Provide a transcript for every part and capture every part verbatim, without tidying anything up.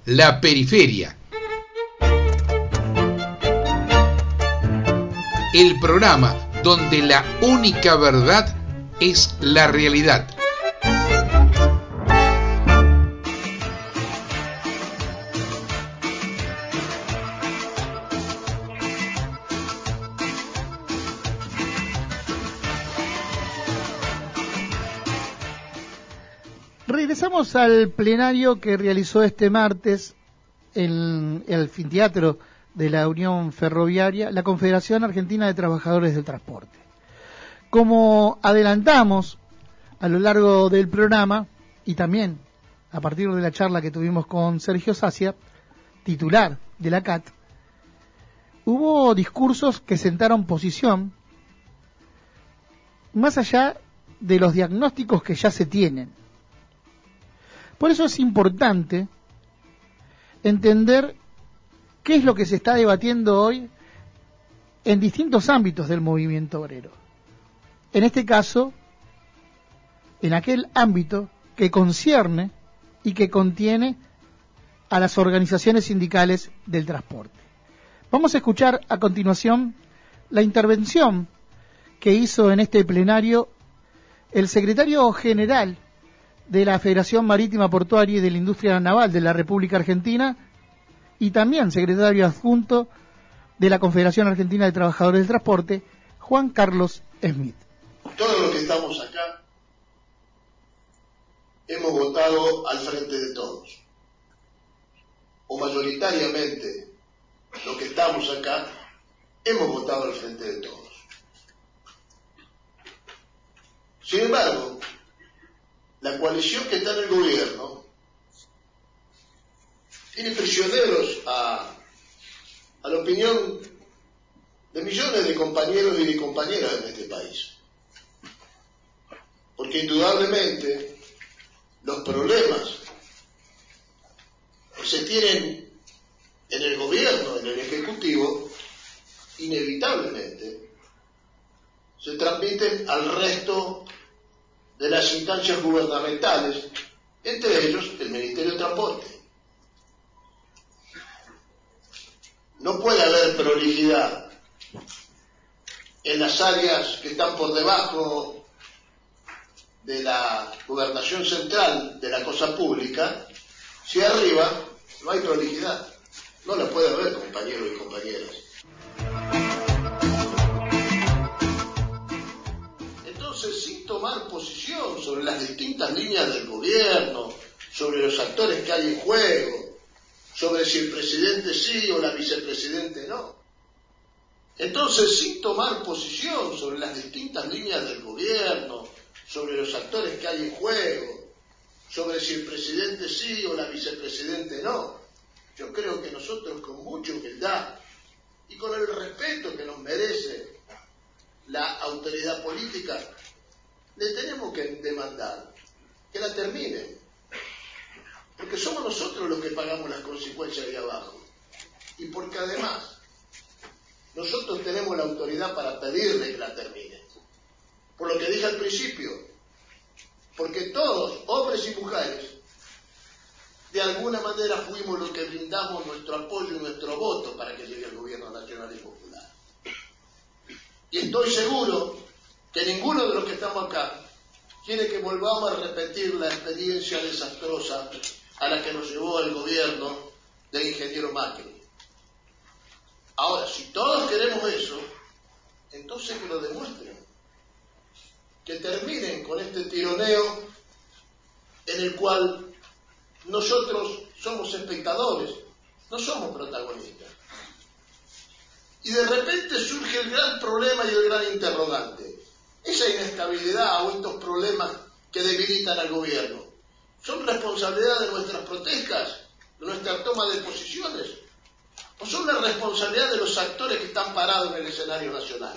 La Periferia. El programa donde la única verdad es la realidad. Regresamos al plenario que realizó este martes en el anfiteatro de la Unión Ferroviaria la Confederación Argentina de Trabajadores del Transporte. Como adelantamos a lo largo del programa y también a partir de la charla que tuvimos con Sergio Sacia, titular de la C A T, hubo discursos que sentaron posición más allá de los diagnósticos que ya se tienen. Por eso es importante entender qué es lo que se está debatiendo hoy en distintos ámbitos del movimiento obrero. En este caso, en aquel ámbito que concierne y que contiene a las organizaciones sindicales del transporte. Vamos a escuchar a continuación la intervención que hizo en este plenario el secretario general de la Federación Marítima Portuaria y de la Industria Naval de la República Argentina y también secretario adjunto de la Confederación Argentina de Trabajadores del Transporte, Juan Carlos Smith. Todos los que estamos acá hemos votado al Frente de Todos, o mayoritariamente los que estamos acá hemos votado al Frente de Todos. Sin embargo, la coalición que está en el gobierno tiene prisioneros a, a la opinión de millones de compañeros y de compañeras en este país. Porque indudablemente los problemas que se tienen en el gobierno, en el Ejecutivo, inevitablemente se transmiten al resto de las instancias gubernamentales, entre ellos el Ministerio de Transporte. No puede haber prolijidad en las áreas que están por debajo de la gobernación central de la cosa pública, si arriba no hay prolijidad. No la puede haber, compañeros y compañeras. Entonces, sin tomar posición sobre las distintas líneas del gobierno, sobre los actores que hay en juego, sobre si el presidente sí o la vicepresidente no. Entonces, sin tomar posición sobre las distintas líneas del gobierno, sobre los actores que hay en juego, sobre si el presidente sí o la vicepresidente no, yo creo que nosotros con mucha humildad y con el respeto que nos merece la autoridad política, le tenemos que demandar que la termine, porque somos nosotros los que pagamos las consecuencias de abajo, y porque además nosotros tenemos la autoridad para pedirle que la termine, por lo que dije al principio, porque todos, hombres y mujeres, de alguna manera fuimos los que brindamos nuestro apoyo y nuestro voto para que llegue el gobierno nacional y popular. Y estoy seguro que ninguno de los que estamos acá quiere que volvamos a repetir la experiencia desastrosa a la que nos llevó el gobierno del ingeniero Macri. Ahora, si todos queremos eso, entonces que lo demuestren, que terminen con este tironeo en el cual nosotros somos espectadores, no somos protagonistas. Y de repente surge el gran problema y el gran interrogante. Esa inestabilidad o estos problemas que debilitan al gobierno, ¿son responsabilidad de nuestras protestas, de nuestra toma de posiciones? ¿O son la responsabilidad de los actores que están parados en el escenario nacional?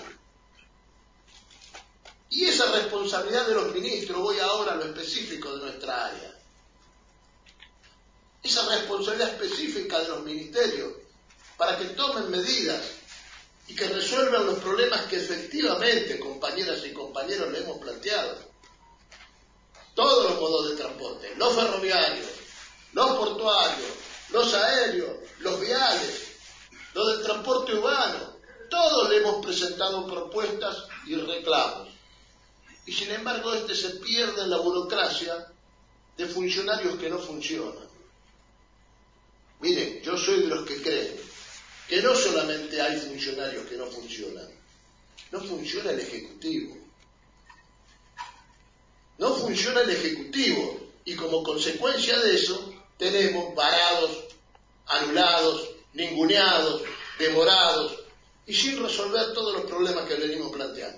Y esa responsabilidad de los ministros, voy ahora a lo específico de nuestra área, esa responsabilidad específica de los ministerios para que tomen medidas y que resuelvan los problemas que efectivamente, compañeras y compañeros, le hemos planteado. Todos los modos de transporte, los ferroviarios, los portuarios, los aéreos, los viales, los del transporte urbano. Todos le hemos presentado propuestas y reclamos. Y sin embargo, este se pierde en la burocracia de funcionarios que no funcionan. Miren, yo soy de los que creen que no solamente hay funcionarios que no funcionan, no funciona el Ejecutivo. No funciona el Ejecutivo y como consecuencia de eso tenemos varados, anulados, ninguneados, demorados y sin resolver todos los problemas que venimos planteando.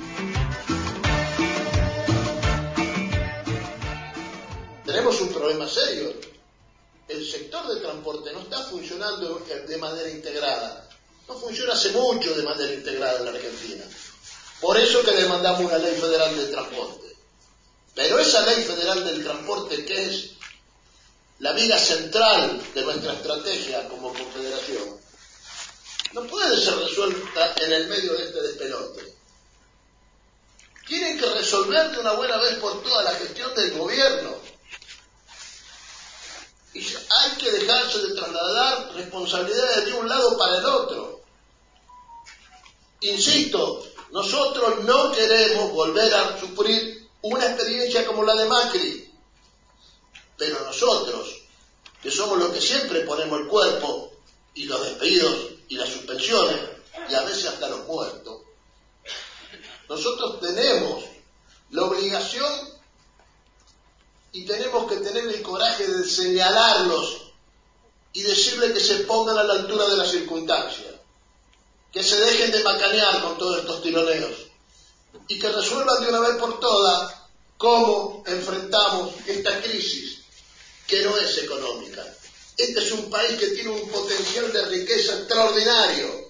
Tenemos un problema serio. El sector de transporte no está funcionando de manera integrada. No funciona hace mucho de manera integrada en la Argentina. Por eso que demandamos una ley federal del transporte. Pero esa ley federal del transporte, que es la viga central de nuestra estrategia como confederación, no puede ser resuelta en el medio de este despelote. Tienen que resolver de una buena vez por todas la gestión del gobierno. Y hay que dejarse de trasladar responsabilidades de un lado para el otro. Insisto, nosotros no queremos volver a sufrir una experiencia como la de Macri, pero nosotros, que somos los que siempre ponemos el cuerpo y los despidos y las suspensiones y a veces hasta los muertos, nosotros tenemos la obligación y tenemos que tener el coraje de señalarlos y decirles que se pongan a la altura de las circunstancias, que se dejen de macanear con todos estos tironeos y que resuelvan de una vez por todas cómo enfrentamos esta crisis que no es económica. Este es un país que tiene un potencial de riqueza extraordinario.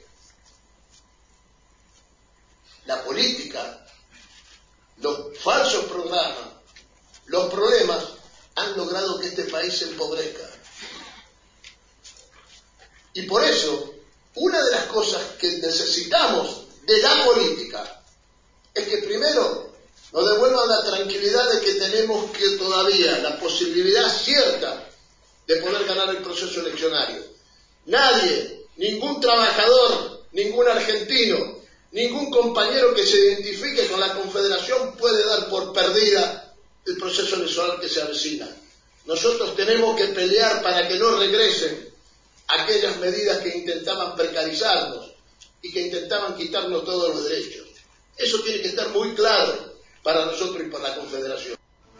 La política, los falsos programas, los problemas han logrado que este país se empobrezca. Y por eso, una de las cosas que necesitamos de la política es que primero nos devuelvan la tranquilidad de que tenemos que todavía la posibilidad cierta de poder ganar el proceso eleccionario. Nadie, ningún trabajador, ningún argentino, ningún compañero que se identifique con la Confederación puede dar por perdida el proceso electoral que se avecina. Nosotros tenemos que pelear para que no regresen aquellas medidas que intentaban precarizarnos y que intentaban quitarnos todos los derechos. Eso tiene que estar muy claro para nosotros y para la Confederación.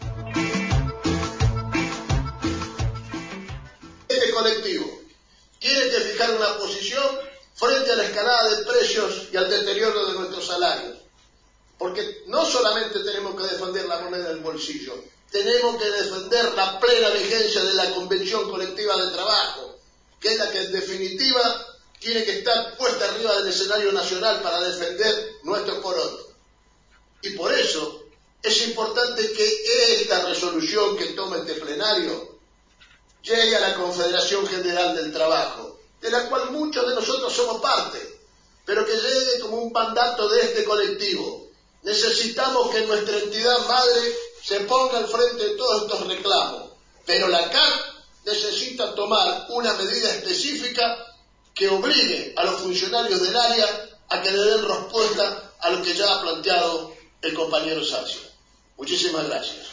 Este colectivo tiene que fijar una posición frente a la escalada de precios y al deterioro de nuestros salarios. Porque no solamente tenemos que defender la moneda del bolsillo, tenemos que defender la plena vigencia de la Convención Colectiva de Trabajo, que es la que en definitiva tiene que estar puesta arriba del escenario nacional para defender nuestros porotos. Y por eso es importante que esta resolución que toma este plenario llegue a la Confederación General del Trabajo, de la cual muchos de nosotros somos parte, pero que llegue como un mandato de este colectivo. Necesitamos que nuestra entidad madre se ponga al frente de todos estos reclamos, pero la C A C necesita tomar una medida específica que obligue a los funcionarios del área a que le den respuesta a lo que ya ha planteado el compañero Sacio. Muchísimas gracias.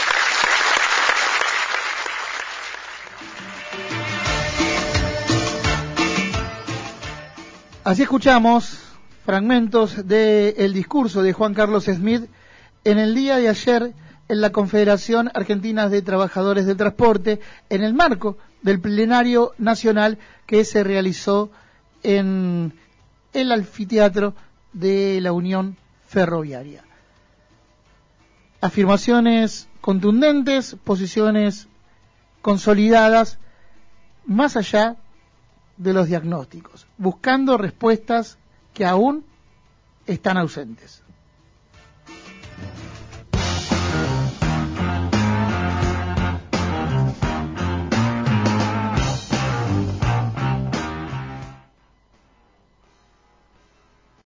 Así escuchamos fragmentos del discurso de Juan Carlos Smith en el día de ayer en la Confederación Argentina de Trabajadores del Transporte, en el marco del plenario nacional que se realizó en el anfiteatro de la Unión Ferroviaria. Afirmaciones contundentes, posiciones consolidadas, más allá de los diagnósticos, buscando respuestas que aún están ausentes.